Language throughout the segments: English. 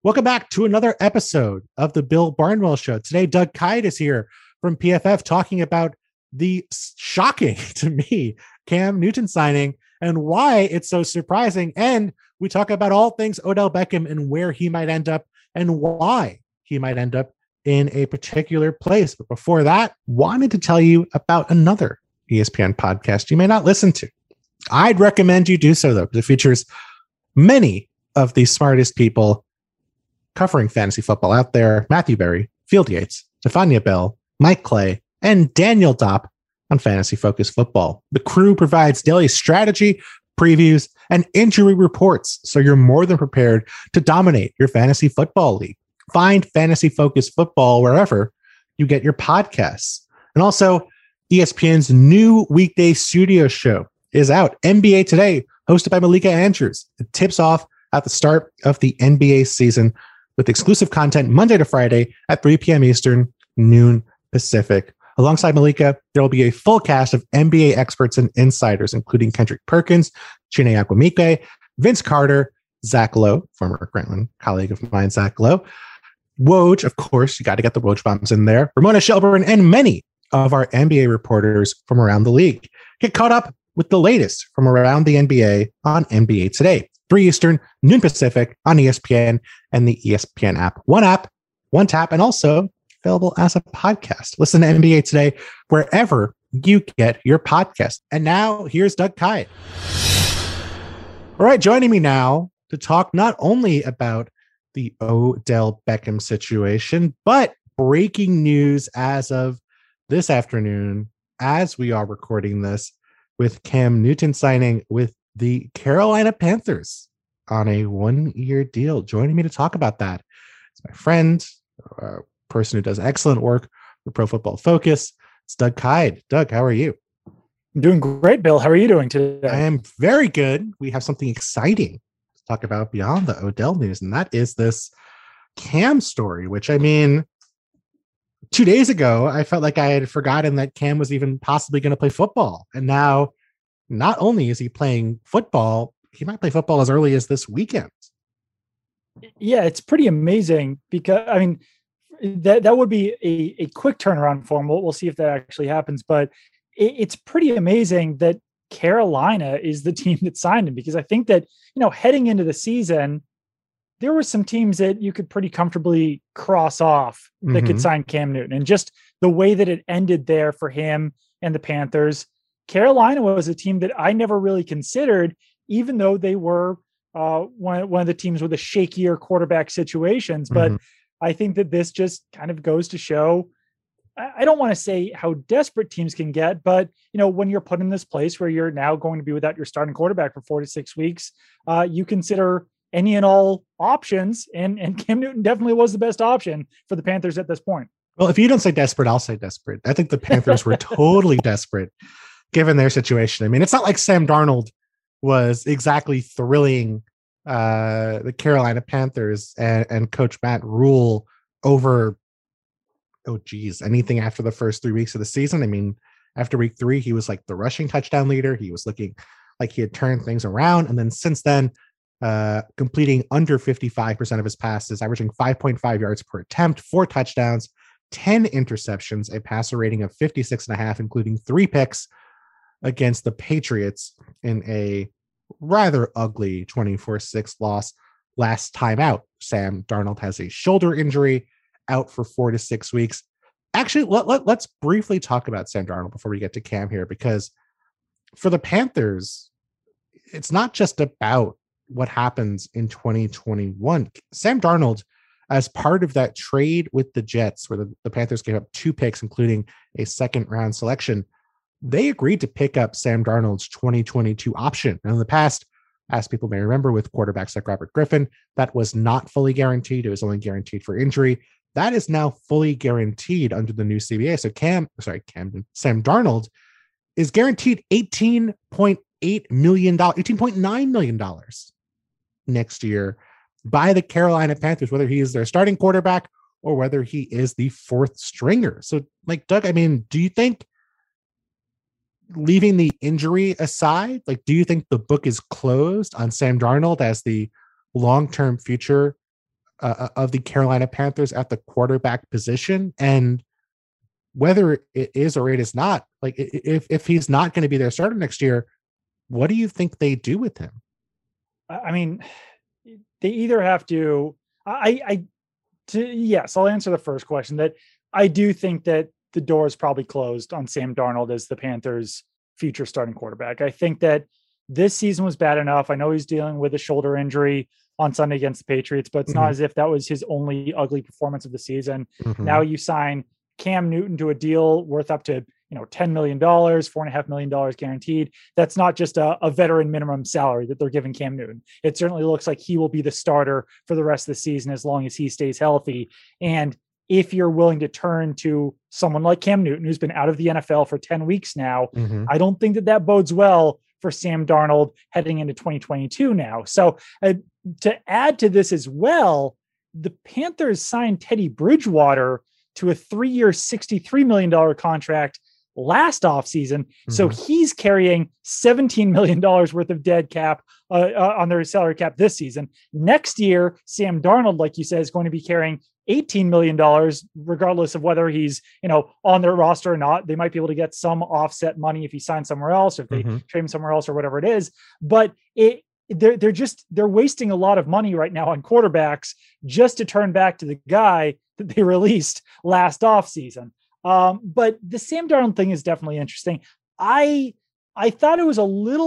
Welcome back to another episode of the Bill Barnwell Show. Today, Doug Kyed is here from PFF talking about the shocking, to me, Cam Newton signing and why it's so surprising. And we talk about all things Odell Beckham and where he might end up and why he might end up in a particular place. But before that, wanted to tell you about another ESPN podcast you may not listen to. I'd recommend you do so, though, because it features many of the smartest people covering fantasy football out there: Matthew Berry, Field Yates, Stephania Bell, Mike Clay, and Daniel Dopp on Fantasy Focus Football. The crew provides daily strategy, previews, and injury reports, so you're more than prepared to dominate your fantasy football league. Find Fantasy Focus Football wherever you get your podcasts. And also, ESPN's new weekday studio show is out, NBA Today, hosted by Malika Andrews. It tips off at the start of the NBA season with exclusive content Monday to Friday at 3 p.m. Eastern, noon Pacific. Alongside Malika, there will be a full cast of NBA experts and insiders, including Kendrick Perkins, Chiney Akwamike, Vince Carter, Zach Lowe, former Grantland colleague of mine, Zach Lowe, Woj, of course, you got to get the Woj bombs in there, Ramona Shelburne, and many of our NBA reporters from around the league. Get caught up with the latest from around the NBA on NBA Today, 3 Eastern, noon Pacific on ESPN and the ESPN app. One app, one tap, and also available as a podcast. Listen to NBA Today wherever you get your podcast. And now here's Doug Kyed. All right, joining me now to talk not only about the Odell Beckham situation, but breaking news as of this afternoon, as we are recording this, with Cam Newton signing with the Carolina Panthers on a 1-year deal. Joining me to talk about that is my friend, a person who does excellent work for Pro Football Focus. It's Doug Kyed. Doug, how are you? I'm doing great, Bill. How are you doing today? I am very good. We have something exciting to talk about beyond the Odell news, and that is this Cam story, which, I mean, 2 days ago, I felt like I had forgotten that Cam was even possibly going to play football. And now, not only is he playing football, he might play football as early as this weekend. Yeah, it's pretty amazing because, I mean, that would be a quick turnaround for him. We'll see if that actually happens. But it's pretty amazing that Carolina is the team that signed him, because I think that, heading into the season, there were some teams that you could pretty comfortably cross off that could sign Cam Newton. And just the way that it ended there for him and the Panthers, Carolina was a team that I never really considered, even though they were one of the teams with the shakier quarterback situations. But I think that this just kind of goes to show, I don't want to say how desperate teams can get, but, when you're put in this place where you're now going to be without your starting quarterback for 4 to 6 weeks, you consider any and all options, and Cam Newton definitely was the best option for the Panthers at this point. Well, if you don't say desperate, I'll say desperate. I think the Panthers were totally desperate given their situation. I mean, it's not like Sam Darnold was exactly thrilling the Carolina Panthers and Coach Matt Rule over, anything after the first 3 weeks of the season. I mean, after week 3, he was like the rushing touchdown leader. He was looking like he had turned things around. And then since then, completing under 55% of his passes, averaging 5.5 yards per attempt, 4 touchdowns, 10 interceptions, a passer rating of 56.5, including 3 picks against the Patriots in a rather ugly 24-6 loss last time out. Sam Darnold has a shoulder injury, out for 4 to 6 weeks. Actually, let's briefly talk about Sam Darnold before we get to Cam here, because for the Panthers, it's not just about what happens in 2021. Sam Darnold, as part of that trade with the Jets, where the Panthers gave up 2 picks, including a second-round selection, they agreed to pick up Sam Darnold's 2022 option. And in the past, as people may remember, with quarterbacks like Robert Griffin, that was not fully guaranteed. It was only guaranteed for injury. That is now fully guaranteed under the new CBA. So Sam Darnold is guaranteed $18.9 million next year by the Carolina Panthers, whether he is their starting quarterback or whether he is the 4th stringer. So, like, Doug, I mean, do you think, leaving the injury aside, do you think the book is closed on Sam Darnold as the long-term future of the Carolina Panthers at the quarterback position, and whether it is or it is not, like if he's not going to be their starter next year, what do you think they do with him? I mean, they either have to. Yes, I'll answer the first question. That I do think that the door is probably closed on Sam Darnold as the Panthers' future starting quarterback. I think that this season was bad enough. I know he's dealing with a shoulder injury on Sunday against the Patriots, but it's not as if that was his only ugly performance of the season. Now you sign Cam Newton to a deal worth up to $10 million, $4.5 million guaranteed. That's not just a veteran minimum salary that they're giving Cam Newton. It certainly looks like he will be the starter for the rest of the season as long as he stays healthy. And if you're willing to turn to someone like Cam Newton, who's been out of the NFL for 10 weeks now, I don't think that bodes well for Sam Darnold heading into 2022 now. So to add to this as well, the Panthers signed Teddy Bridgewater to a 3-year, $63 million contract last offseason. So he's carrying $17 million worth of dead cap on their salary cap this season. Next year, Sam Darnold, like you said, is going to be carrying $18 million, regardless of whether he's, on their roster or not. They might be able to get some offset money if he signs somewhere else, or if they trade him somewhere else or whatever it is. But they're wasting a lot of money right now on quarterbacks just to turn back to the guy that they released last offseason. But the Sam Darnold thing is definitely interesting. I thought it was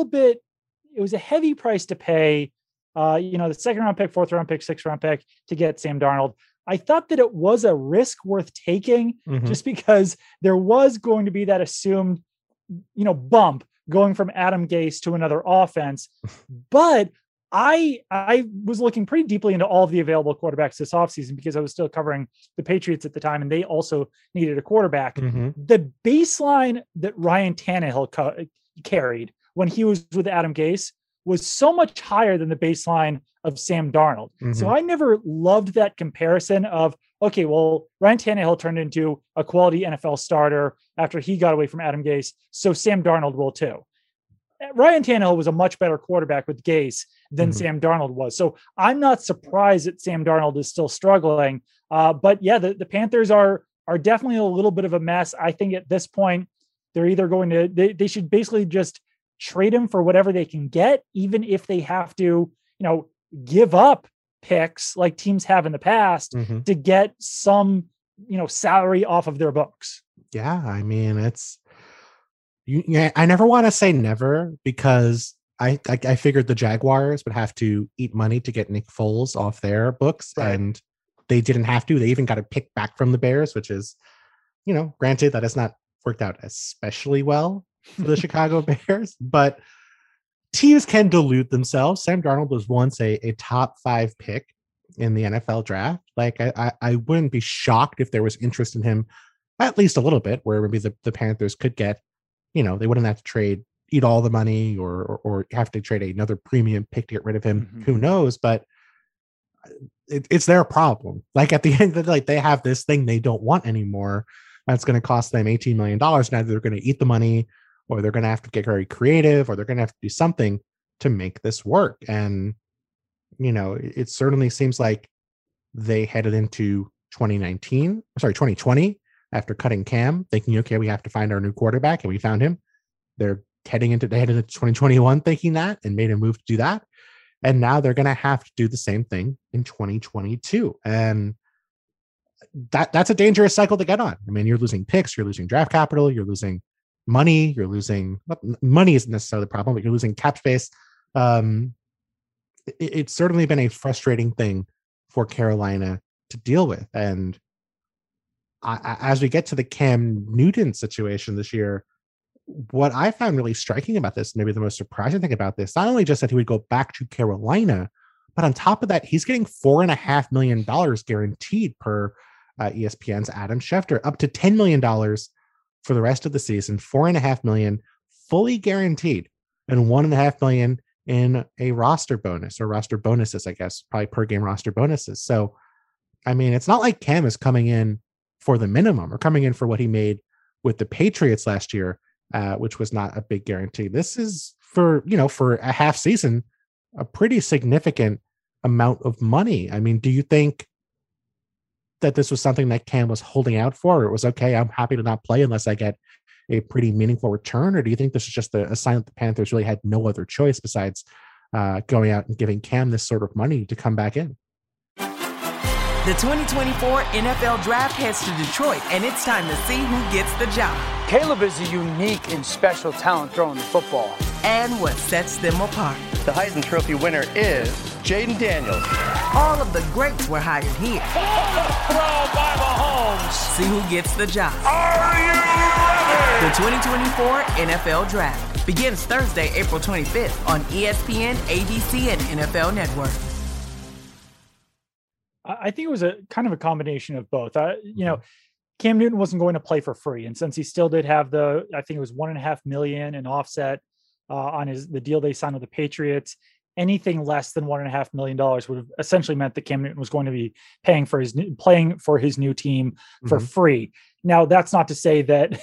a heavy price to pay. The second round pick, fourth round pick, sixth round pick to get Sam Darnold. I thought that it was a risk worth taking just because there was going to be that assumed, bump going from Adam Gase to another offense. But I was looking pretty deeply into all of the available quarterbacks this offseason because I was still covering the Patriots at the time, and they also needed a quarterback. The baseline that Ryan Tannehill carried when he was with Adam Gase was so much higher than the baseline of Sam Darnold. So I never loved that comparison of, okay, well, Ryan Tannehill turned into a quality NFL starter after he got away from Adam Gase, so Sam Darnold will too. Ryan Tannehill was a much better quarterback with Gase than Sam Darnold was. So I'm not surprised that Sam Darnold is still struggling. But yeah, the Panthers are definitely a little bit of a mess. I think at this point, they're either going to, they should basically just trade him for whatever they can get, even if they have to, give up picks like teams have in the past to get some, salary off of their books. Yeah. I mean, I never want to say never, because I figured the Jaguars would have to eat money to get Nick Foles off their books, and they didn't have to. They even got a pick back from the Bears, which is, granted that has not worked out especially well for the Chicago Bears, but teams can delude themselves. Sam Darnold was once a top 5 pick in the NFL draft. Like I wouldn't be shocked if there was interest in him at least a little bit, where maybe the Panthers could get, they wouldn't have to eat all the money or have to trade another premium pick to get rid of him. Who knows? But it's their problem. Like at the end of the day, they have this thing they don't want anymore. That's going to cost them $18 million. Now they're going to eat the money, or they're going to have to get very creative, or they're going to have to do something to make this work. And, it certainly seems like they headed into 2020 after cutting Cam, thinking, okay, we have to find our new quarterback, and we found him. They headed into 2021 thinking that, and made a move to do that. And now they're going to have to do the same thing in 2022. And that's a dangerous cycle to get on. I mean, you're losing picks, you're losing draft capital, you're losing money, money isn't necessarily the problem, but you're losing cap space. It's certainly been a frustrating thing for Carolina to deal with. And as we get to the Cam Newton situation this year, what I found really striking about this, maybe the most surprising thing about this, not only just that he would go back to Carolina, but on top of that, he's getting $4.5 million guaranteed per ESPN's Adam Schefter, up to $10 million for the rest of the season, $4.5 million fully guaranteed, and $1.5 million in a roster bonus, or roster bonuses, I guess, probably per game roster bonuses. So, I mean, it's not like Cam is coming in for the minimum or coming in for what he made with the Patriots last year, which was not a big guarantee. This is for a half season, a pretty significant amount of money. I mean, do you think that this was something that Cam was holding out for? Or it was okay, I'm happy to not play unless I get a pretty meaningful return? Or do you think this is just a sign that the Panthers really had no other choice besides going out and giving Cam this sort of money to come back in? The 2024 NFL Draft heads to Detroit, and it's time to see who gets the job. Caleb is a unique and special talent throwing the football. And what sets them apart. The Heisman Trophy winner is Jaden Daniels. All of the greats were hired here. Throw by Mahomes. See who gets the job. Are you ready? The 2024 NFL Draft begins Thursday, April 25th on ESPN, ABC, and NFL Network. I think it was a kind of a combination of both. Cam Newton wasn't going to play for free. And since he still did have I think it was $1.5 million in offset on the deal they signed with the Patriots, anything less than $1.5 million would have essentially meant that Cam Newton was going to be playing for his new team for free. Now, that's not to say that,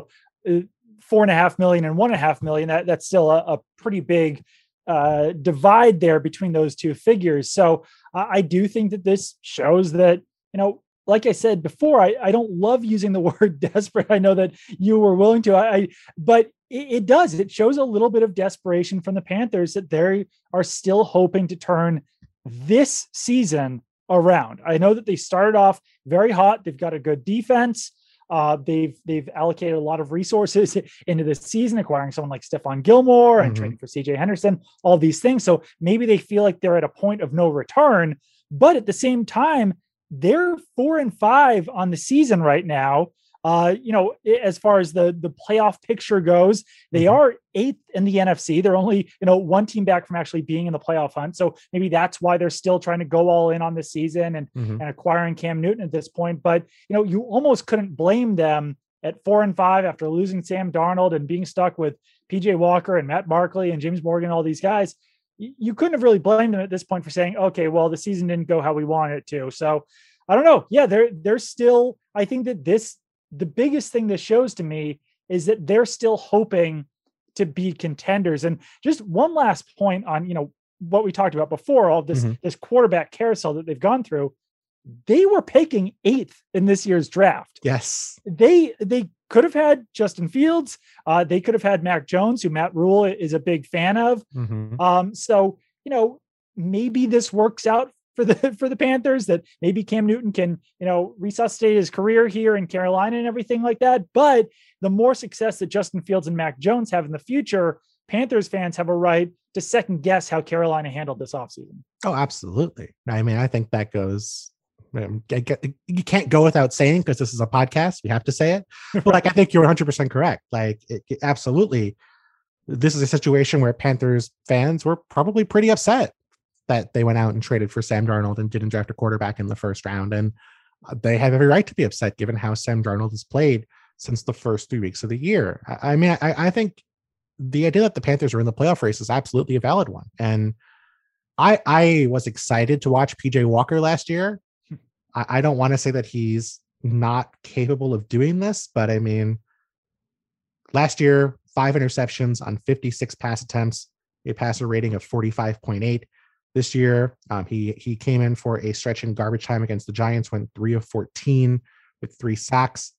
$4.5 million and $1.5 million, that's still a pretty big divide there between those two figures. So I do think that this shows that, like I said before, I don't love using the word desperate. I know that you were willing to, but it does. It shows a little bit of desperation from the Panthers that they are still hoping to turn this season around. I know that they started off very hot. They've got a good defense. They've allocated a lot of resources into the season, acquiring someone like Stephon Gilmore and trading for CJ Henderson, all these things. So maybe they feel like they're at a point of no return, but at the same time, they're 4-5 on the season right now. As far as the playoff picture goes, they are 8th in the NFC. They're only, one team back from actually being in the playoff hunt. So maybe that's why they're still trying to go all in on this season and acquiring Cam Newton at this point. But, you almost couldn't blame them at 4-5 after losing Sam Darnold and being stuck with PJ Walker and Matt Barkley and James Morgan, all these guys. You couldn't have really blamed them at this point for saying, okay, well, the season didn't go how we wanted it to. So I don't know. Yeah, they're still, I think that the biggest thing this shows to me is that they're still hoping to be contenders. And just one last point on, what we talked about before, all of this, this quarterback carousel that they've gone through. They were picking 8th in this year's draft. Yes. They could have had Justin Fields. They could have had Mac Jones, who Matt Rule is a big fan of. So, maybe this works out for the Panthers, that maybe Cam Newton can, resuscitate his career here in Carolina and everything like that. But the more success that Justin Fields and Mac Jones have in the future, Panthers fans have a right to second guess how Carolina handled this offseason. Oh, absolutely. I mean, I think that goes, you can't go without saying, because this is a podcast, we have to say it. But I think you're 100% correct. Absolutely. This is a situation where Panthers fans were probably pretty upset that they went out and traded for Sam Darnold and didn't draft a quarterback in the first round. And they have every right to be upset given how Sam Darnold has played since the first 3 weeks of the year. I think the idea that the Panthers are in the playoff race is absolutely a valid one. And I was excited to watch PJ Walker last year. I don't want to say that he's not capable of doing this, but I mean, last year, 5 interceptions on 56 pass attempts, a passer rating of 45.8. This year, he came in for a stretch in garbage time against the Giants, went 3 of 14 with 3 sacks.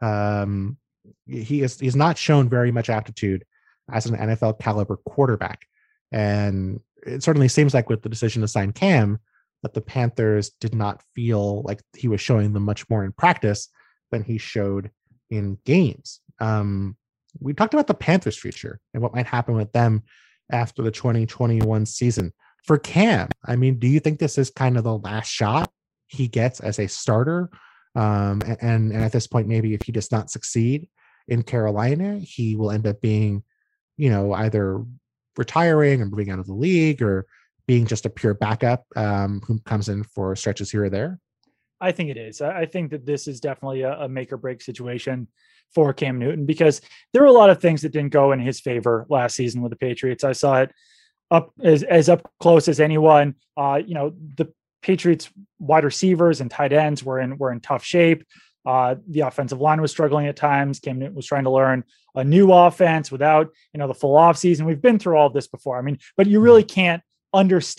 He's not shown very much aptitude as an NFL caliber quarterback. And it certainly seems like with the decision to sign Cam, that the Panthers did not feel like he was showing them much more in practice than he showed in games. We talked about the Panthers' future and what might happen with them after the 2021 season. For Cam, I mean, do you think this is kind of the last shot he gets as a starter? And at this point, maybe if he does not succeed in Carolina, he will end up being, either retiring or moving out of the league, or being just a pure backup who comes in for stretches here or there? I think it is. I think that this is definitely a make or break situation for Cam Newton, because there were a lot of things that didn't go in his favor last season with the Patriots. I saw it up as up close as anyone. The Patriots wide receivers and tight ends were in tough shape. The offensive line was struggling at times. Cam Newton was trying to learn a new offense without, the full off season. We've been through all of this before. I mean, but you really can't understate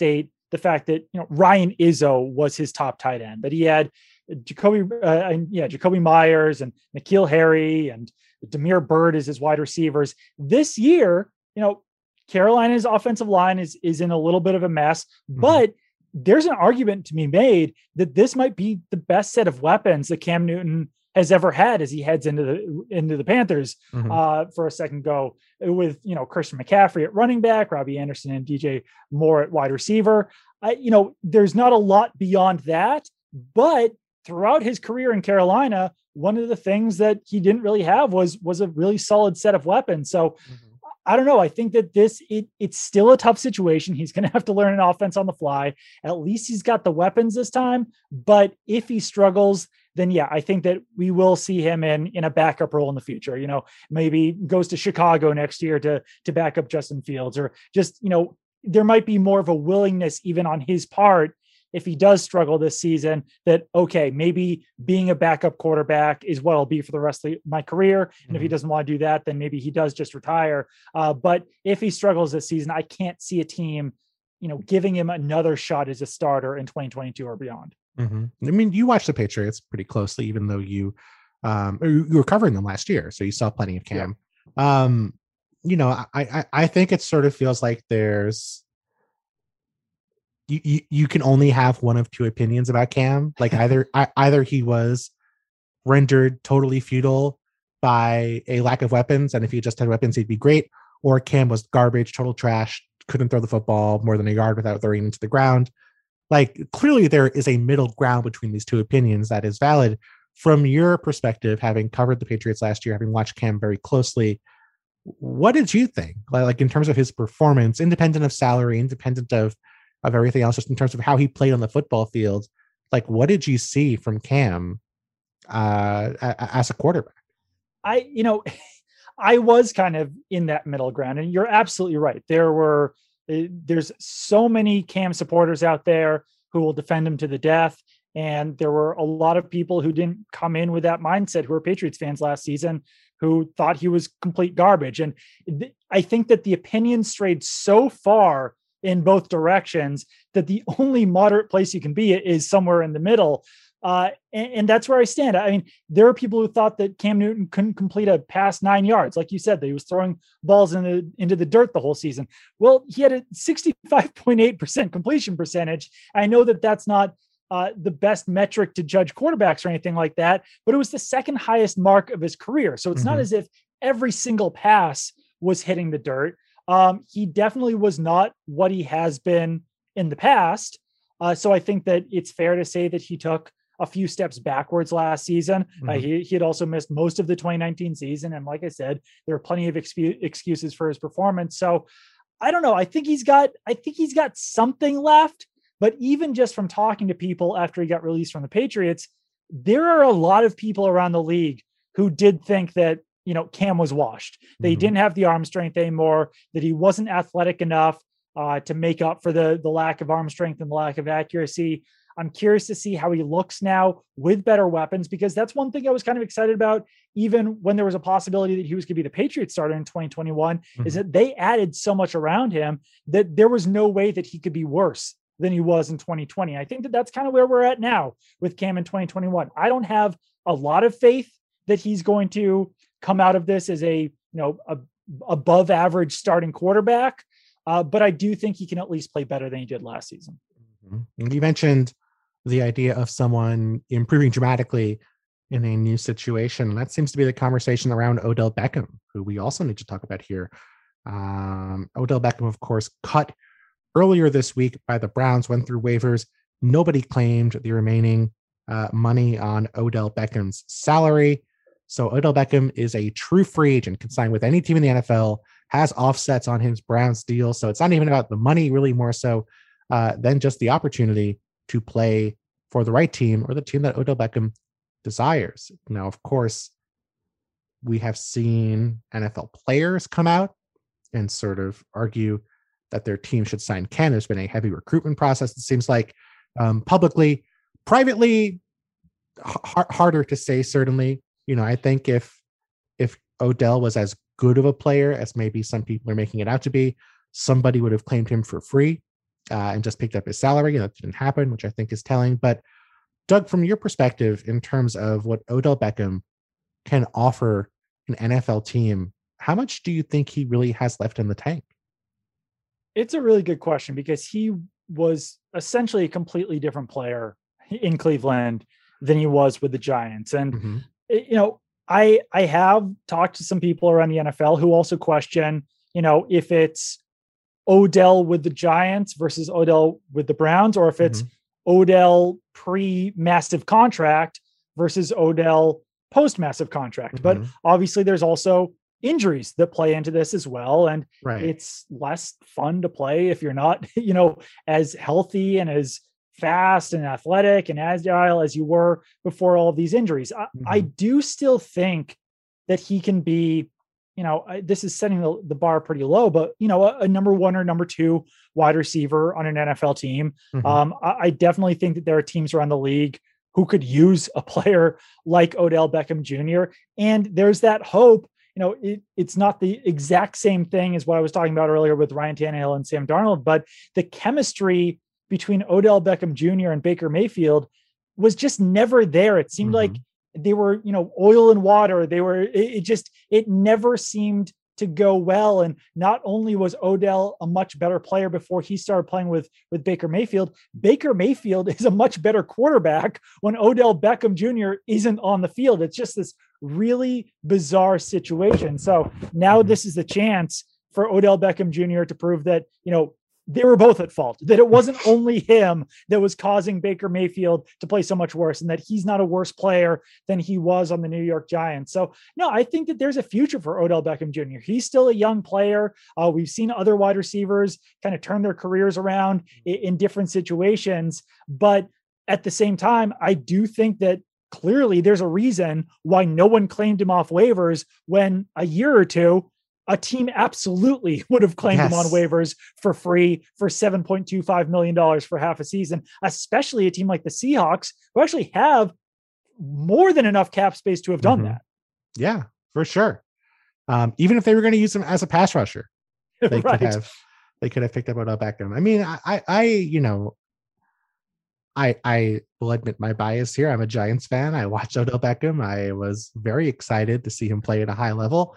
the fact that, Ryan Izzo was his top tight end, that he had Jacoby Myers and N'Keal Harry and Damiere Byrd as his wide receivers. This year, Carolina's offensive line is in a little bit of a mess, but there's an argument to be made that this might be the best set of weapons that Cam Newton has ever had as he heads into the Panthers for a second go, with, Christian McCaffrey at running back, Robbie Anderson and DJ Moore at wide receiver. There's not a lot beyond that, but throughout his career in Carolina, one of the things that he didn't really have was a really solid set of weapons. So I don't know. I think that it's still a tough situation. He's going to have to learn an offense on the fly. At least he's got the weapons this time. But if he struggles, then I think that we will see him in a backup role in the future. Maybe goes to Chicago next year to back up Justin Fields, or just, there might be more of a willingness even on his part, if he does struggle this season, that, okay, maybe being a backup quarterback is what I'll be for the rest of my career. And if he doesn't want to do that, then maybe he does just retire. But if he struggles this season, I can't see a team, giving him another shot as a starter in 2022 or beyond. I mean, you watch the Patriots pretty closely, even though you were covering them last year, so you saw plenty of Cam. Yeah. I think it sort of feels like there's, you can only have one of two opinions about Cam. Like either he was rendered totally futile by a lack of weapons, and if he just had weapons, he'd be great, or Cam was garbage, total trash, couldn't throw the football more than a yard without throwing it into the ground. Like, clearly there is a middle ground between these two opinions that is valid. From your perspective, having covered the Patriots last year, having watched Cam very closely, what did you think? Like in terms of his performance, independent of salary, independent of everything else, just in terms of how he played on the football field, like what did you see from Cam as a quarterback? I was kind of in that middle ground, and you're absolutely right. There's so many Cam supporters out there who will defend him to the death. And there were a lot of people who didn't come in with that mindset, who were Patriots fans last season, who thought he was complete garbage. And I think that the opinion strayed so far in both directions that the only moderate place you can be is somewhere in the middle. And that's where I stand. I mean, there are people who thought that Cam Newton couldn't complete a pass 9 yards. Like you said, that he was throwing balls into the dirt the whole season. Well, he had a 65.8% completion percentage. I know that that's not the best metric to judge quarterbacks or anything like that, but it was the second highest mark of his career. So it's not as if every single pass was hitting the dirt. He definitely was not what he has been in the past. So I think that it's fair to say that he took a few steps backwards last season. He had also missed most of the 2019 season. And like I said, there are plenty of excuses for his performance. So I don't know. I think he's got something left, but even just from talking to people after he got released from the Patriots, there are a lot of people around the league who did think that, Cam was washed. They didn't have the arm strength anymore, that he wasn't athletic enough to make up for the lack of arm strength and the lack of accuracy. I'm curious to see how he looks now with better weapons, because that's one thing I was kind of excited about, even when there was a possibility that he was going to be the Patriots starter in 2021, is that they added so much around him that there was no way that he could be worse than he was in 2020. I think that that's kind of where we're at now with Cam in 2021. I don't have a lot of faith that he's going to come out of this as a above average starting quarterback. But I do think he can at least play better than he did last season. You mentioned the idea of someone improving dramatically in a new situation. That seems to be the conversation around Odell Beckham, who we also need to talk about here. Odell Beckham, of course, cut earlier this week by the Browns, went through waivers. Nobody claimed the remaining money on Odell Beckham's salary. So Odell Beckham is a true free agent, can sign with any team in the NFL, has offsets on his Browns deal. So it's not even about the money, really more so than just the opportunity to play for the right team or the team that Odell Beckham desires. Now, of course, we have seen NFL players come out and sort of argue that their team should sign Ken. There's been a heavy recruitment process, it seems like, publicly. Privately, harder to say, certainly. I think if Odell was as good of a player as maybe some people are making it out to be, somebody would have claimed him for free. and just picked up his salary. That didn't happen, which I think is telling. But Doug, from your perspective, in terms of what Odell Beckham can offer an NFL team, how much do you think he really has left in the tank? It's a really good question because he was essentially a completely different player in Cleveland than he was with the Giants. And, I have talked to some people around the NFL who also question, if it's Odell with the Giants versus Odell with the Browns, or if it's Odell pre-massive contract versus Odell post-massive contract. But obviously there's also injuries that play into this as well. And it's less fun to play if you're not, as healthy and as fast and athletic and agile as you were before all of these injuries. I do still think that he can be, this is setting the bar pretty low, but a number 1 or number 2 wide receiver on an NFL team. I definitely think that there are teams around the league who could use a player like Odell Beckham Jr. And there's that hope. It's not the exact same thing as what I was talking about earlier with Ryan Tannehill and Sam Darnold, but the chemistry between Odell Beckham Jr. and Baker Mayfield was just never there. It seemed like they were, oil and water. It never seemed to go well. And not only was Odell a much better player before he started playing with Baker Mayfield is a much better quarterback when Odell Beckham Jr. isn't on the field. It's just this really bizarre situation. So now this is the chance for Odell Beckham Jr. to prove that, they were both at fault, that it wasn't only him that was causing Baker Mayfield to play so much worse, and that he's not a worse player than he was on the New York Giants. So no, I think that there's a future for Odell Beckham Jr. He's still a young player. We've seen other wide receivers kind of turn their careers around in different situations. But at the same time, I do think that clearly there's a reason why no one claimed him off waivers when a year or two, a team absolutely would have claimed him on waivers for free for $7.25 million for half a season, especially a team like the Seahawks, who actually have more than enough cap space to have done that. Yeah, for sure. Even if they were going to use him as a pass rusher, they could have picked up Odell Beckham. I mean, I will admit my bias here. I'm a Giants fan. I watched Odell Beckham. I was very excited to see him play at a high level.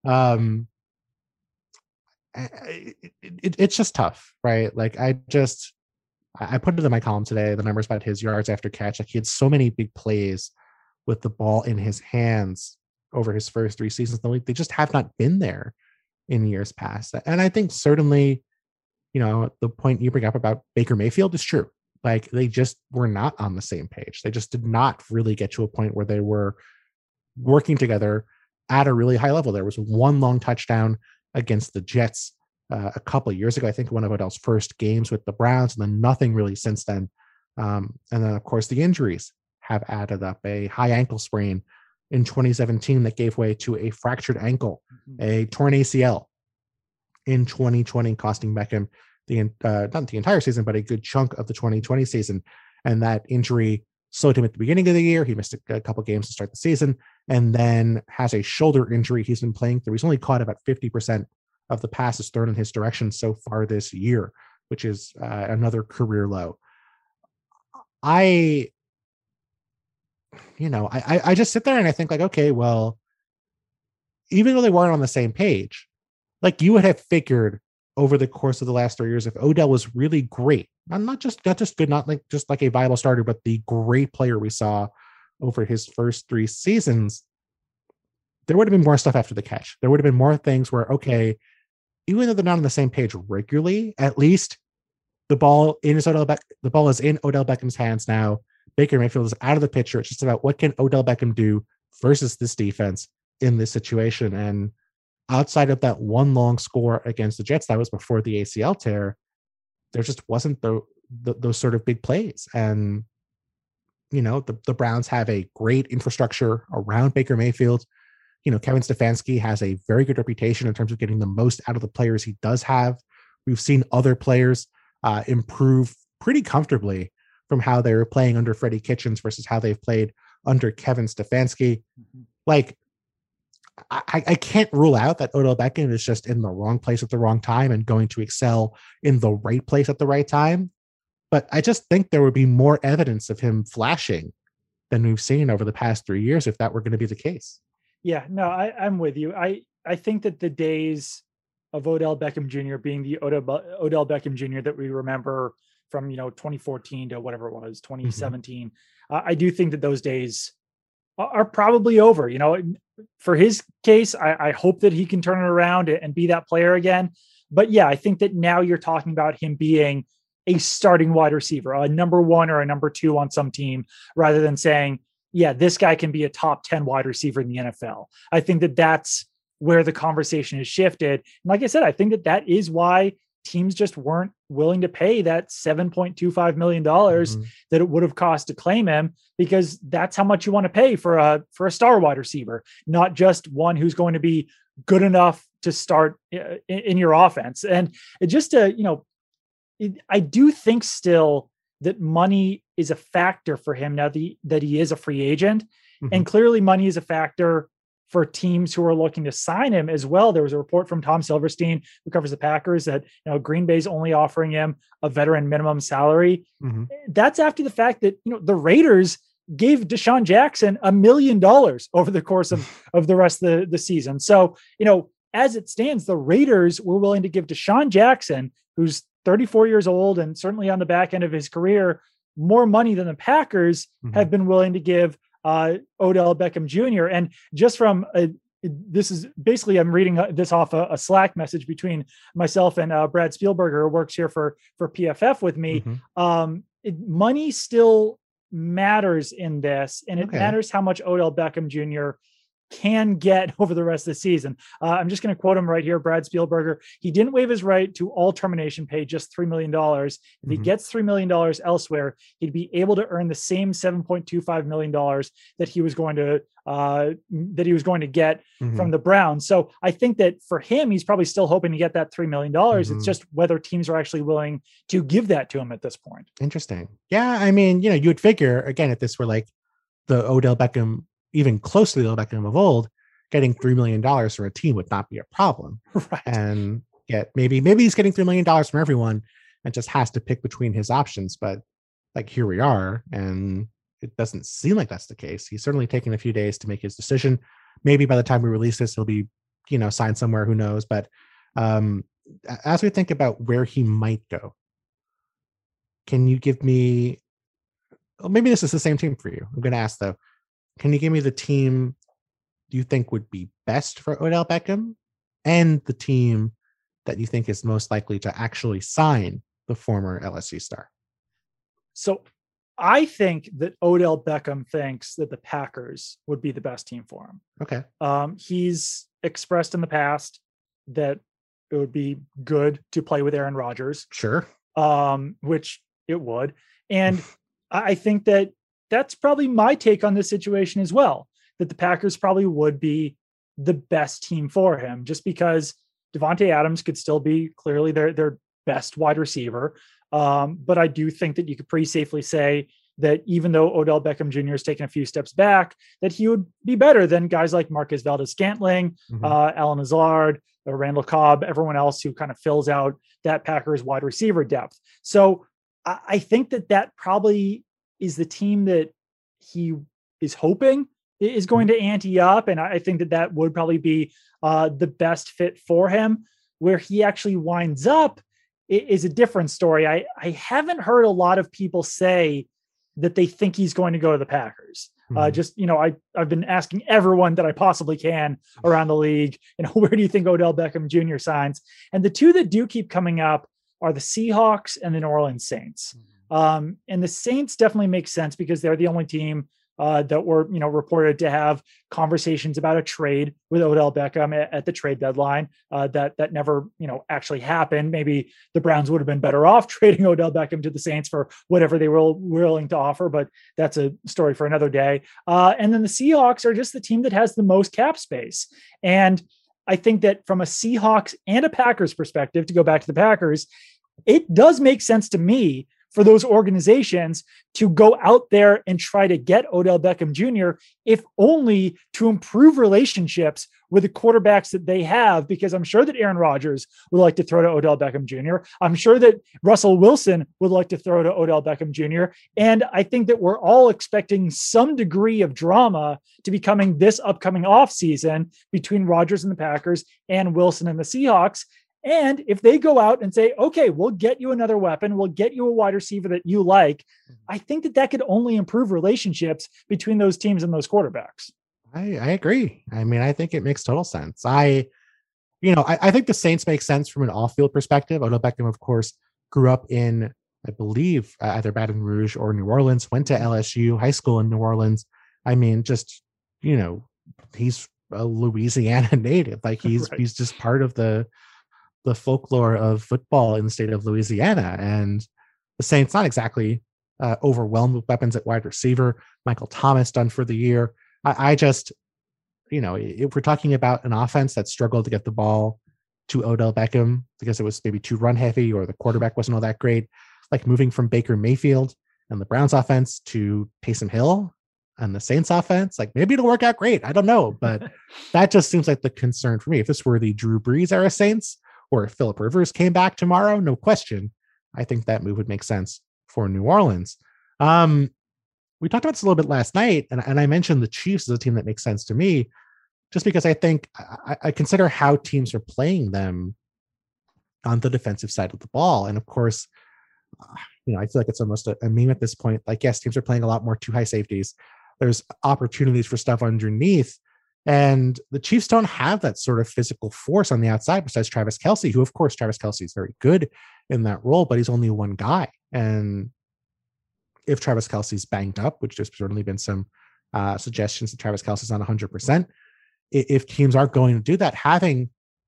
It's just tough, right? Like I put it in my column today, the numbers about his yards after catch. Like he had so many big plays with the ball in his hands over his first 3 seasons in the league. They just have not been there in years past. And I think certainly, the point you bring up about Baker Mayfield is true. Like they just were not on the same page. They just did not really get to a point where they were working together at a really high level. There was one long touchdown against the Jets a couple of years ago, I think one of Odell's first games with the Browns, and then nothing really since then. And then, of course, the injuries have added up. A high ankle sprain in 2017 that gave way to a fractured ankle, a torn ACL in 2020, costing Beckham not the entire season, but a good chunk of the 2020 season. And that injury slowed him at the beginning of the year. He missed a couple games to start the season, and then has a shoulder injury he's been playing through. He's only caught about 50% of the passes thrown in his direction so far this year, which is another career low. I just sit there and I think like, okay, well, even though they weren't on the same page, like you would have figured over the course of the last 3 years, if Odell was really great, not just good, not like just like a viable starter, but the great player we saw over his first 3 seasons, there would have been more stuff after the catch. There would have been more things where, okay, even though they're not on the same page regularly, at least the ball is in Odell Beckham's hands now. Baker Mayfield is out of the picture. It's just about what can Odell Beckham do versus this defense in this situation. And outside of that one long score against the Jets, that was before the ACL tear, there just wasn't those sort of big plays. And, the Browns have a great infrastructure around Baker Mayfield. Kevin Stefanski has a very good reputation in terms of getting the most out of the players he does have. We've seen other players improve pretty comfortably from how they were playing under Freddie Kitchens versus how they've played under Kevin Stefanski. Like, I can't rule out that Odell Beckham is just in the wrong place at the wrong time and going to excel in the right place at the right time. But I just think there would be more evidence of him flashing than we've seen over the past 3 years if that were going to be the case. Yeah, no, I'm with you. I think that the days of Odell Beckham Jr. being the Odell Beckham Jr. that we remember from 2014 to whatever it was, 2017, I do think that those days are probably over. For his case, I hope that he can turn it around and be that player again. But yeah, I think that now you're talking about him being a starting wide receiver, a number 1 or a number 2 on some team, rather than saying, yeah, this guy can be a top 10 wide receiver in the NFL. I think that that's where the conversation has shifted. And like I said, I think that that is why teams just weren't willing to pay that $7.25 million that it would have cost to claim him, because that's how much you want to pay for a star wide receiver, not just one who's going to be good enough to start in your offense. And it just, I do think still that money is a factor for him now that he is a free agent. And clearly money is a factor for teams who are looking to sign him as well. There was a report from Tom Silverstein, who covers the Packers, that Green Bay's only offering him a veteran minimum salary. That's after the fact that the Raiders gave Deshaun Jackson $1 million over the course of the rest of the season. So as it stands, the Raiders were willing to give Deshaun Jackson, who's 34 years old and certainly on the back end of his career, more money than the Packers have been willing to give Odell Beckham Jr. And just from this is basically, I'm reading this off a Slack message between myself and Brad Spielberger, who works here for PFF with me. Money still matters in this, and it matters how much Odell Beckham Jr. can get over the rest of the season. I'm just going to quote him right here. Brad Spielberger: he didn't waive his right to all termination pay, just $3 million. If he gets $3 million elsewhere, he'd be able to earn the same $7.25 million that he was going to get from the Browns. So I think that for him, he's probably still hoping to get that $3 million. It's just whether teams are actually willing to give that to him at this point. Interesting. Yeah. I mean, you would figure, again, if this were like the Odell Beckham, even close to the Odell Beckham of old, getting $3 million for a team would not be a problem. Right. And yet maybe he's getting $3 million from everyone and just has to pick between his options. But like, here we are, and it doesn't seem like that's the case. He's certainly taking a few days to make his decision. Maybe by the time we release this, he'll be, signed somewhere, who knows? But as we think about where he might go, can you give me, maybe this is the same team for you. I'm going to ask though, can you give me the team you think would be best for Odell Beckham and the team that you think is most likely to actually sign the former LSU star? So I think that Odell Beckham thinks that the Packers would be the best team for him. Okay. He's expressed in the past that it would be good to play with Aaron Rodgers. Sure. Which it would. And I think that that's probably my take on this situation as well, that the Packers probably would be the best team for him, just because Devontae Adams could still be clearly their best wide receiver. But I do think that you could pretty safely say that even though Odell Beckham Jr. has taken a few steps back, that he would be better than guys like Marquez Valdes-Scantling, Alan Lazard, Randall Cobb, everyone else who kind of fills out that Packers wide receiver depth. So I think that probably is the team that he is hoping is going to ante up. And I think that would probably be the best fit for him. Where he actually winds up is a different story. I haven't heard a lot of people say that they think he's going to go to the Packers. I've been asking everyone that I possibly can around the league, where do you think Odell Beckham Jr. signs? And the two that do keep coming up are the Seahawks and the New Orleans Saints. And the Saints definitely make sense because they're the only team that were, reported to have conversations about a trade with Odell Beckham at the trade deadline. That never, actually happened. Maybe the Browns would have been better off trading Odell Beckham to the Saints for whatever they were willing to offer, but that's a story for another day. And then the Seahawks are just the team that has the most cap space. And I think that from a Seahawks and a Packers perspective, to go back to the Packers, it does make sense to me for those organizations to go out there and try to get Odell Beckham Jr., if only to improve relationships with the quarterbacks that they have, because I'm sure that Aaron Rodgers would like to throw to Odell Beckham Jr. I'm sure that Russell Wilson would like to throw to Odell Beckham Jr. And I think that we're all expecting some degree of drama to be coming this upcoming offseason between Rodgers and the Packers and Wilson and the Seahawks. And if they go out and say, okay, we'll get you another weapon, we'll get you a wide receiver that you like, I think that that could only improve relationships between those teams and those quarterbacks. I agree. I mean, I think it makes total sense. I think the Saints make sense from an off-field perspective. Odell Beckham, of course, grew up in, I believe, either Baton Rouge or New Orleans, went to LSU, high school in New Orleans. I mean, just, he's a Louisiana native. Like he's just part of the folklore of football in the state of Louisiana. And the Saints not exactly overwhelmed with weapons at wide receiver. Michael Thomas done for the year. I just, if we're talking about an offense that struggled to get the ball to Odell Beckham because it was maybe too run heavy or the quarterback wasn't all that great, like moving from Baker Mayfield and the Browns offense to Taysom Hill and the Saints offense, like maybe it'll work out great. I don't know, but that just seems like the concern for me. If this were the Drew Brees era Saints or if Phillip Rivers came back tomorrow, no question, I think that move would make sense for New Orleans. We talked about this a little bit last night, and I mentioned the Chiefs as a team that makes sense to me, just because I think I consider how teams are playing them on the defensive side of the ball. And of course, I feel like it's almost a meme at this point. Like, yes, teams are playing a lot more two high safeties. There's opportunities for stuff underneath. And the Chiefs don't have that sort of physical force on the outside besides Travis Kelce, who, of course, Travis Kelce is very good in that role, but he's only one guy. And if Travis Kelce's banged up, which there's certainly been some suggestions that Travis Kelce's not 100%, if teams aren't going to do that, having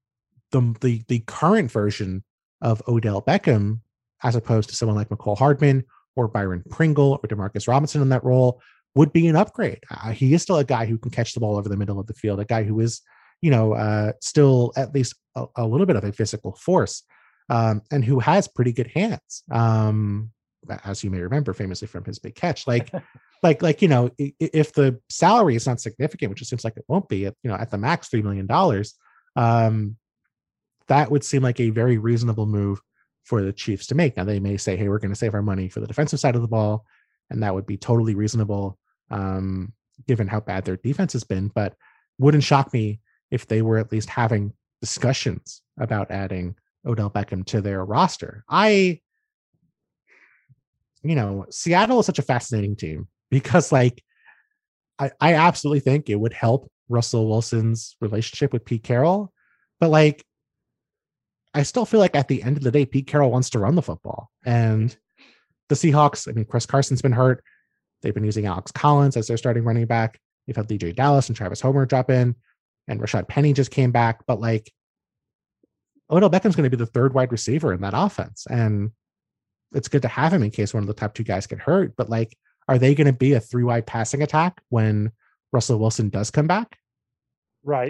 the current version of Odell Beckham, as opposed to someone like McCole Hardman or Byron Pringle or Demarcus Robinson in that role, would be an upgrade. He is still a guy who can catch the ball over the middle of the field, a guy who is, still at least a little bit of a physical force, and who has pretty good hands. As you may remember famously from his big catch, if the salary is not significant, which it seems like it won't be at the max $3 million, that would seem like a very reasonable move for the Chiefs to make. Now they may say, hey, we're going to save our money for the defensive side of the ball. And that would be totally reasonable, given how bad their defense has been, but wouldn't shock me if they were at least having discussions about adding Odell Beckham to their roster. Seattle is such a fascinating team because I absolutely think it would help Russell Wilson's relationship with Pete Carroll. But I still feel like at the end of the day, Pete Carroll wants to run the football. And the Seahawks, Chris Carson's been hurt. They've been using Alex Collins as their starting running back. They've had DJ Dallas and Travis Homer drop in, and Rashad Penny just came back. But Odell Beckham's going to be the third wide receiver in that offense. And it's good to have him in case one of the top two guys get hurt, but are they going to be a 3-wide passing attack when Russell Wilson does come back? Right.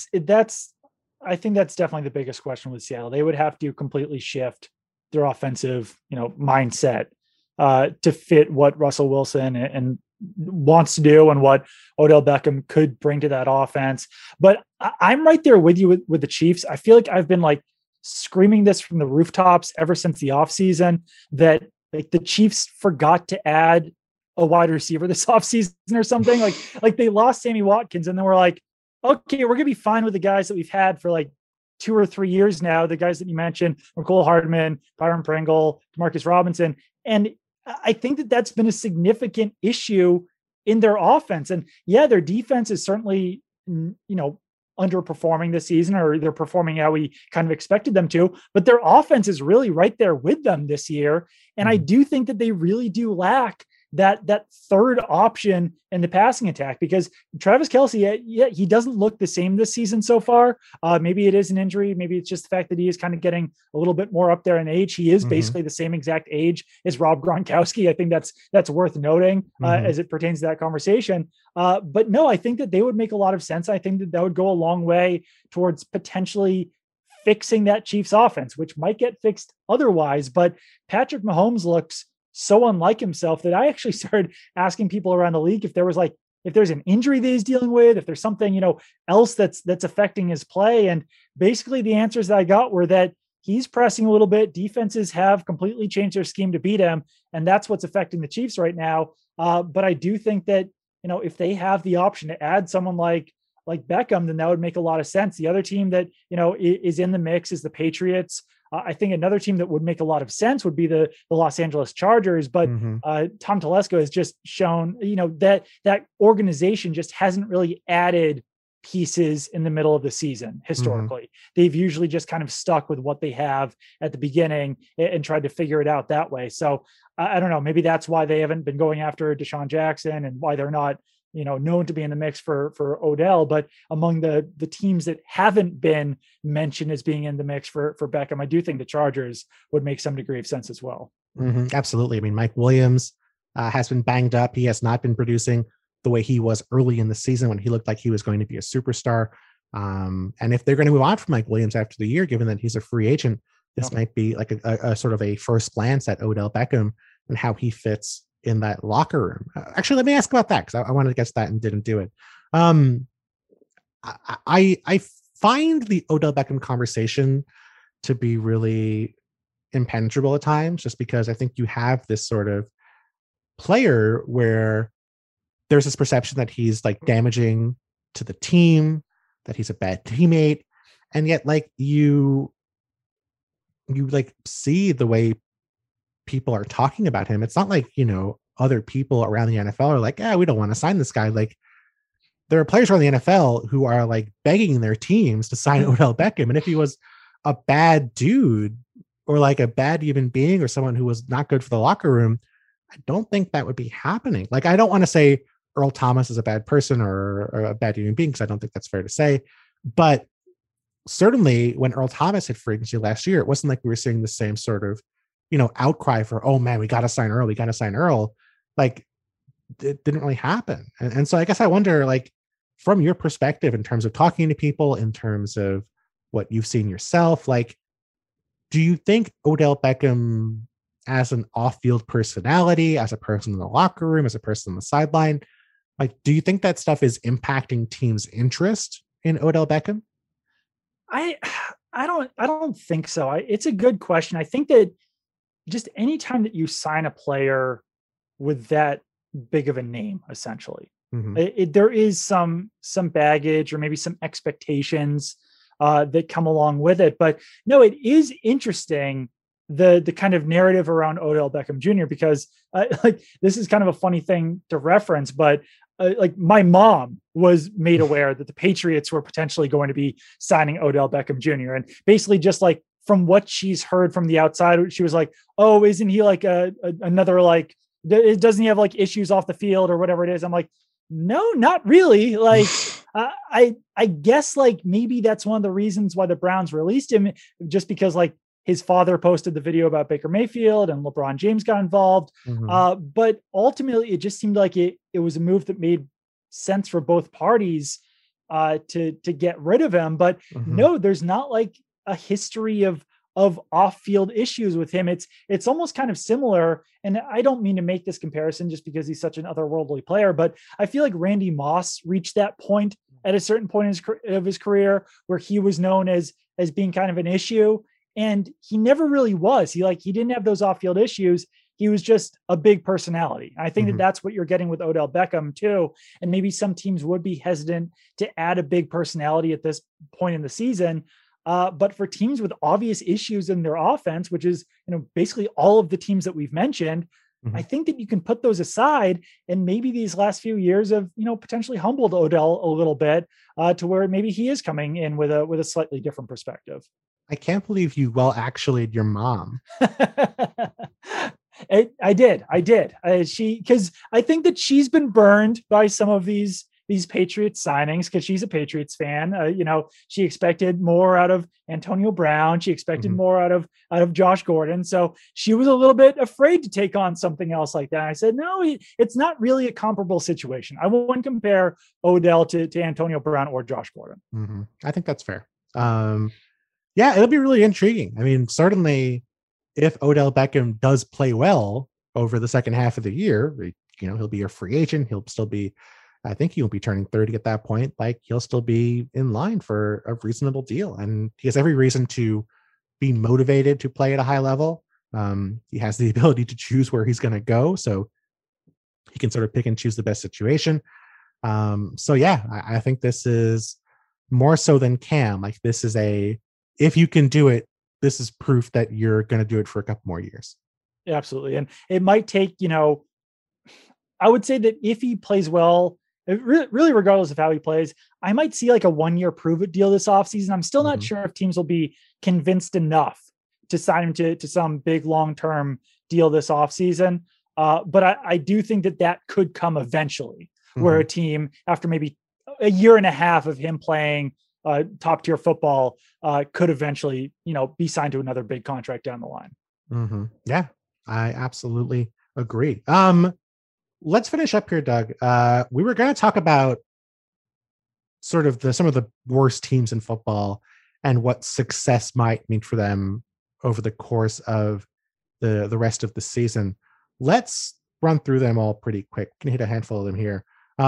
I think that's definitely the biggest question with Seattle. They would have to completely shift their offensive, mindset to fit what Russell Wilson and wants to do and what Odell Beckham could bring to that offense. But I'm right there with you with the Chiefs. I feel like I've been screaming this from the rooftops ever since the offseason that the Chiefs forgot to add a wide receiver this offseason or something. Like they lost Sammy Watkins and then we're like, okay, we're gonna be fine with the guys that we've had for 2 or 3 years now. The guys that you mentioned, McCole Hardman, Byron Pringle, Demarcus Robinson. And I think that that's been a significant issue in their offense. And yeah, their defense is certainly, underperforming this season, or they're performing how we kind of expected them to, but their offense is really right there with them this year. And I do think that they really do lack that third option in the passing attack, because Travis Kelce, he doesn't look the same this season so far. Maybe it is an injury. Maybe it's just the fact that he is kind of getting a little bit more up there in age. He is basically the same exact age as Rob Gronkowski. I think that's worth noting as it pertains to that conversation. But no, I think that they would make a lot of sense. I think that would go a long way towards potentially fixing that Chiefs offense, which might get fixed otherwise. But Patrick Mahomes looks so unlike himself that I actually started asking people around the league if there's an injury that he's dealing with, if there's something, else that's affecting his play. And basically the answers that I got were that he's pressing a little bit. Defenses have completely changed their scheme to beat him. And that's what's affecting the Chiefs right now. But I do think that, if they have the option to add someone like Beckham, then that would make a lot of sense. The other team that, is in the mix is the Patriots. I think another team that would make a lot of sense would be the Los Angeles Chargers, but Tom Telesco has just shown, that organization just hasn't really added pieces in the middle of the season. Historically, they've usually just kind of stuck with what they have at the beginning and tried to figure it out that way. So I don't know, maybe that's why they haven't been going after Deshaun Jackson and why they're not, known to be in the mix for Odell. But among the teams that haven't been mentioned as being in the mix for Beckham, I do think the Chargers would make some degree of sense as well. Absolutely. I mean, Mike Williams has been banged up. He has not been producing the way he was early in the season when he looked like he was going to be a superstar. And if they're going to move on from Mike Williams after the year, given that he's a free agent, this might be like a sort of a first glance at Odell Beckham and how he fits in that locker room. Actually, let me ask about that, because I wanted to get to that and didn't do it. I find the Odell Beckham conversation to be really impenetrable at times, just because I think you have this sort of player where there's this perception that he's like damaging to the team, that he's a bad teammate, and yet like you like see the way people are talking about him. It's not like, other people around the NFL are like, we don't want to sign this guy. Like, there are players around the NFL who are like begging their teams to sign Odell Beckham. And if he was a bad dude or like a bad human being or someone who was not good for the locker room, I don't think that would be happening. Like, I don't want to say Earl Thomas is a bad person or a bad human being, because I don't think that's fair to say. But certainly when Earl Thomas hit free agency last year, it wasn't like we were seeing the same sort of, outcry for, oh man, we got to sign Earl. Like, it didn't really happen. And so I guess I wonder, like, from your perspective, in terms of talking to people, in terms of what you've seen yourself, like, do you think Odell Beckham as an off-field personality, as a person in the locker room, as a person on the sideline, like, do you think that stuff is impacting teams' interest in Odell Beckham? I don't think so. It's a good question. I think that just anytime that you sign a player with that big of a name, essentially, there is some baggage or maybe some expectations that come along with it. But no, it is interesting, the kind of narrative around Odell Beckham Jr., because like, this is kind of a funny thing to reference, but like, my mom was made aware that the Patriots were potentially going to be signing Odell Beckham Jr. And basically just like from what she's heard from the outside, she was like, oh, isn't he like another, like, doesn't he have like issues off the field or whatever it is? I'm like, no, not really. Like, I guess like maybe that's one of the reasons why the Browns released him, just because like his father posted the video about Baker Mayfield and LeBron James got involved. But ultimately it just seemed like it was a move that made sense for both parties to get rid of him. But no, there's not like a history of off-field issues with him. It's almost kind of similar. And I don't mean to make this comparison just because he's such an otherworldly player, but I feel like Randy Moss reached that point at a certain point of his career where he was known as being kind of an issue. And he never really was. He didn't have those off-field issues. He was just a big personality. I think that that's what you're getting with Odell Beckham too. And maybe some teams would be hesitant to add a big personality at this point in the season. But for teams with obvious issues in their offense, which is, basically all of the teams that we've mentioned, I think that you can put those aside, and maybe these last few years have, potentially humbled Odell a little bit to where maybe he is coming in with a slightly different perspective. I can't believe you actually'd your mom. I did. Because I think that she's been burned by some of these Patriots signings, because she's a Patriots fan. She expected more out of Antonio Brown. She expected more out of Josh Gordon. So she was a little bit afraid to take on something else like that. I said, no, it's not really a comparable situation. I wouldn't compare Odell to Antonio Brown or Josh Gordon. I think that's fair. Yeah, it'll be really intriguing. I mean, certainly if Odell Beckham does play well over the second half of the year, he'll be a free agent. He'll still be, I think he'll be turning 30 at that point. Like, he'll still be in line for a reasonable deal. And he has every reason to be motivated to play at a high level. He has the ability to choose where he's going to go. So he can sort of pick and choose the best situation. So yeah, I think this is more so than Cam. Like, this is if you can do it, this is proof that you're going to do it for a couple more years. Absolutely. And it might take, I would say that if he plays well, really regardless of how he plays, I might see like a 1-year prove it deal this offseason. I'm still not sure if teams will be convinced enough to sign him to some big long-term deal this offseason. But I do think that could come eventually, where a team, after maybe a year and a half of him playing top tier football, could eventually, be signed to another big contract down the line. Yeah, I absolutely agree. Let's finish up here, Doug. We were going to talk about sort of some of the worst teams in football and what success might mean for them over the course of the rest of the season. Let's run through them all pretty quick. Can hit a handful of them here.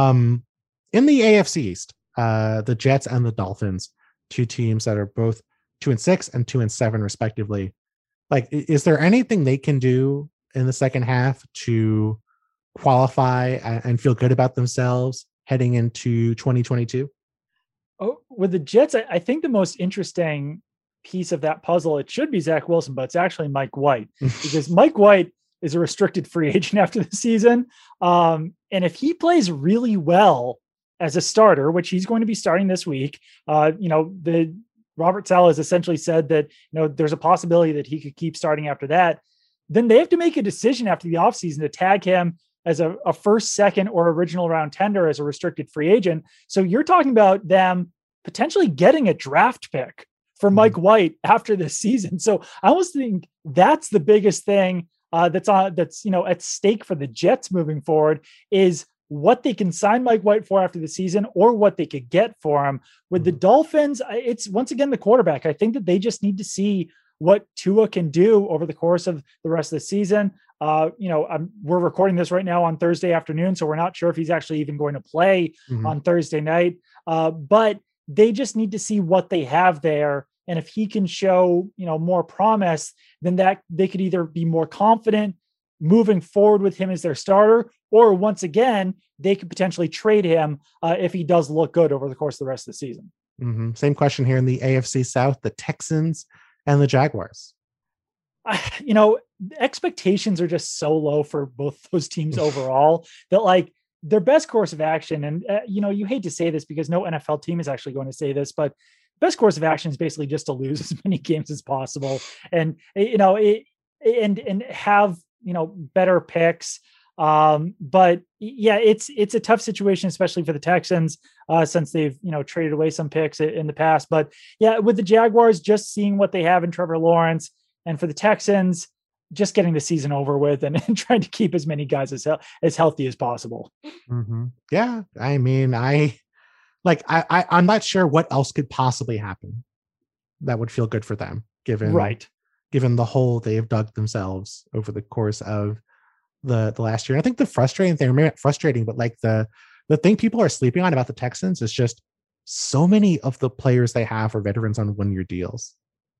In the AFC East, the Jets and the Dolphins, two teams that are both 2-6 and 2-7 respectively. Like, is there anything they can do in the second half to qualify and feel good about themselves heading into 2022? Oh, with the Jets, I think the most interesting piece of that puzzle, it should be Zach Wilson, but it's actually Mike White, because Mike White is a restricted free agent after the season. And if he plays really well as a starter, which he's going to be starting this week, the Robert Saleh has essentially said that, there's a possibility that he could keep starting after that. Then they have to make a decision after the offseason to tag him as a first, second, or original round tender as a restricted free agent. So you're talking about them potentially getting a draft pick for Mike White after this season. So I almost think that's the biggest thing that's at stake for the Jets moving forward, is what they can sign Mike White for after the season, or what they could get for him. With the Dolphins, it's once again the quarterback. I think that they just need to see what Tua can do over the course of the rest of the season. We're recording this right now on Thursday afternoon, so we're not sure if he's actually even going to play on Thursday night. But they just need to see what they have there. And if he can show, more promise, then that they could either be more confident moving forward with him as their starter, or once again, they could potentially trade him if he does look good over the course of the rest of the season. Same question here in the AFC South, the Texans and the Jaguars. Expectations are just so low for both those teams overall that their best course of action, and you hate to say this because no NFL team is actually going to say this, but best course of action is basically just to lose as many games as possible, and and have better picks. But yeah, it's a tough situation, especially for the Texans, since they've traded away some picks in the past. But yeah, with the Jaguars, just seeing what they have in Trevor Lawrence, and for the Texans, just getting the season over with and trying to keep as many guys as healthy as possible. Yeah, I mean, I'm not sure what else could possibly happen that would feel good for them, given the hole they have dug themselves over the course of the last year. And I think the frustrating thing, maybe not frustrating, but the thing people are sleeping on about the Texans is just so many of the players they have are veterans on 1-year deals.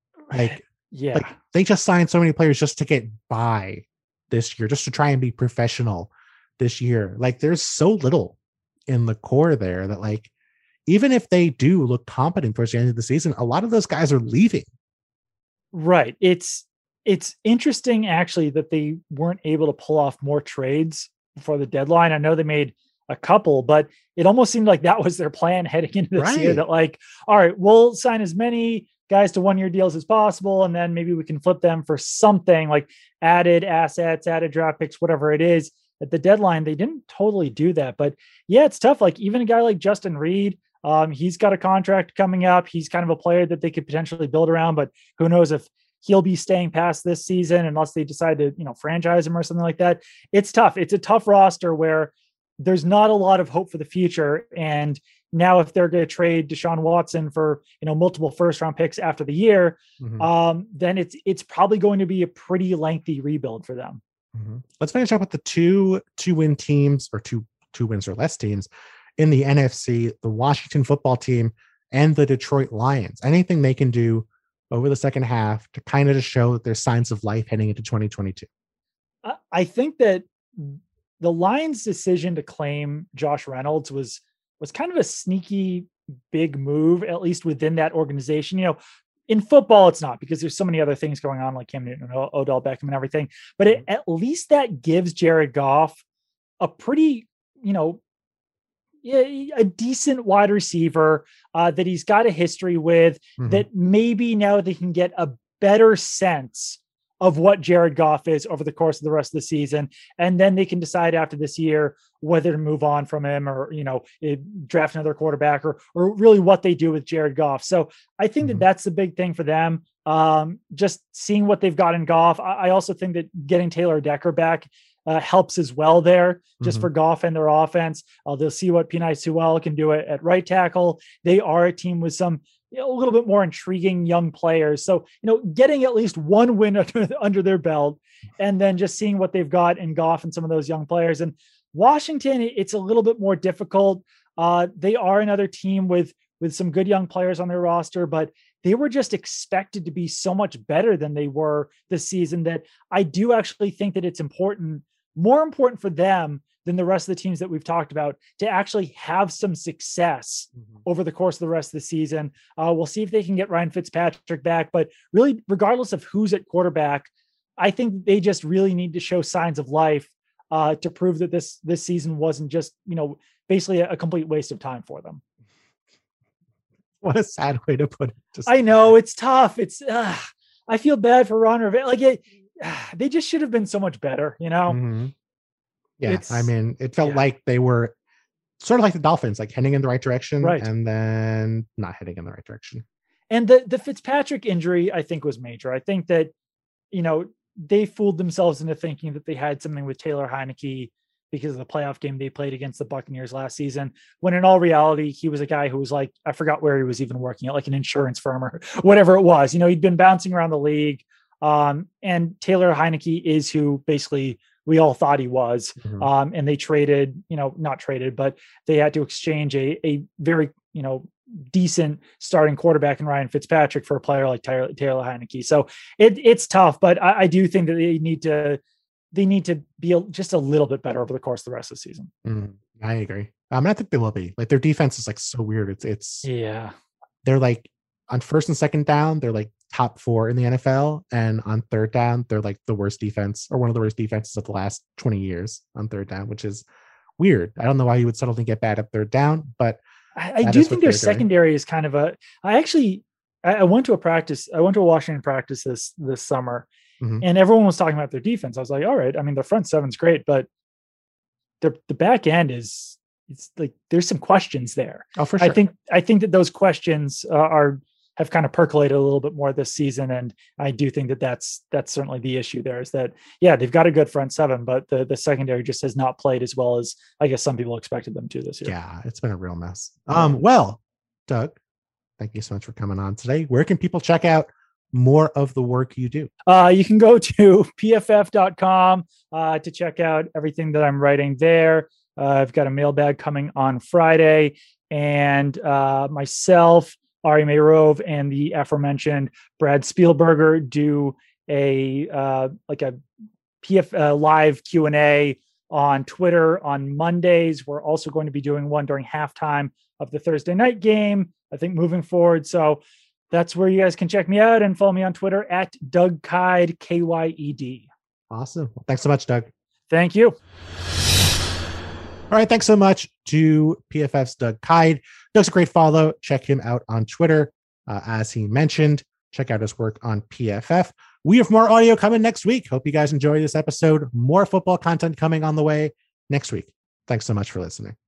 They just signed so many players just to get by this year, just to try and be professional this year. There's so little in the core there that even if they do look competent towards the end of the season, a lot of those guys are leaving. Right. It's interesting actually that they weren't able to pull off more trades before the deadline. I know they made a couple, but it almost seemed like that was their plan heading into this year, that all right, we'll sign as many guys to 1-year deals as possible, and then maybe we can flip them for something like added assets, added draft picks, whatever it is. At the deadline, they didn't totally do that. But yeah, it's tough. Even a guy like Justin Reed, he's got a contract coming up. He's kind of a player that they could potentially build around, but who knows if he'll be staying past this season unless they decide to, franchise him or something like that. It's tough. It's a tough roster where there's not a lot of hope for the future. And now if they're going to trade Deshaun Watson for, multiple first-round picks after the year, then it's probably going to be a pretty lengthy rebuild for them. Let's finish up with the two win teams, or two wins or less teams in the NFC, the Washington football team and the Detroit Lions. Anything they can do over the second half to kind of just show that there's signs of life heading into 2022. I think that the Lions' decision to claim Josh Reynolds was kind of a sneaky big move, at least within that organization. You know, in football, it's not, because there's so many other things going on, like Cam Newton and Odell Beckham and everything. But at least that gives Jared Goff a pretty, a decent wide receiver that he's got a history with, that maybe now they can get a better sense of what Jared Goff is over the course of the rest of the season. And then they can decide after this year whether to move on from him, or, draft another quarterback, or really what they do with Jared Goff. So I think that that's the big thing for them. Just seeing what they've got in Goff. I also think that getting Taylor Decker back helps as well there, just for Goff and their offense. They'll see what Penei Sewell can do at right tackle. They are a team with some a little bit more intriguing young players. So, getting at least one win under their belt, and then just seeing what they've got in Goff and some of those young players. And Washington, it's a little bit more difficult. They are another team with some good young players on their roster, but they were just expected to be so much better than they were this season, that I do actually think that it's more important for them than the rest of the teams that we've talked about to actually have some success over the course of the rest of the season. We'll see if they can get Ryan Fitzpatrick back, but really, regardless of who's at quarterback, I think they just really need to show signs of life to prove that this season wasn't just, basically a complete waste of time for them. What a sad way to put it. I know, it's tough. It's I feel bad for Ron Rivera. They just should have been so much better, Yeah, I mean, it felt like they were sort of like the Dolphins, like heading in the right direction, right, and then not heading in the right direction. And the Fitzpatrick injury, I think, was major. I think that, they fooled themselves into thinking that they had something with Taylor Heineke because of the playoff game they played against the Buccaneers last season, when in all reality, he was a guy who was like, I forgot where he was even working at, like an insurance firm or whatever it was. He'd been bouncing around the league. And Taylor Heineke is who basically we all thought he was. And they traded, not traded, but they had to exchange a very, decent starting quarterback in Ryan Fitzpatrick for a player like Taylor Heineke. So it's tough, but I do think that they need to be just a little bit better over the course of the rest of the season. I agree. I think they will be. Like, their defense is like so weird. They're like on first and second down, they're like top 4 in the NFL, and on third down, they're like the worst defense, or one of the worst defenses of the last 20 years on third down, which is weird. I don't know why you would suddenly get bad at third down, but I do think their secondary is kind of I went to a Washington practice this summer, and everyone was talking about their defense. I was like, all right. I mean, their front seven's great, but the back end it's like, there's some questions there. Oh, for sure. I think that those questions have kind of percolated a little bit more this season. And I do think that that's certainly the issue there, is that, they've got a good front seven, but the secondary just has not played as well as I guess some people expected them to this year. Yeah, it's been a real mess. Well, Doug, thank you so much for coming on today. Where can people check out more of the work you do? You can go to pff.com to check out everything that I'm writing there. I've got a mailbag coming on Friday, and myself, Ari Meirov, and the aforementioned Brad Spielberger do a PF live Q&A on Twitter on Mondays. We're also going to be doing one during halftime of the Thursday night game, I think, moving forward. So that's where you guys can check me out, and follow me on Twitter at Doug Kyed, Kyed. Awesome. Well, thanks so much, Doug. Thank you. All right. Thanks so much to PFF's Doug Kyed. Doug's a great follow. Check him out on Twitter. As he mentioned, check out his work on PFF. We have more audio coming next week. Hope you guys enjoy this episode. More football content coming on the way next week. Thanks so much for listening.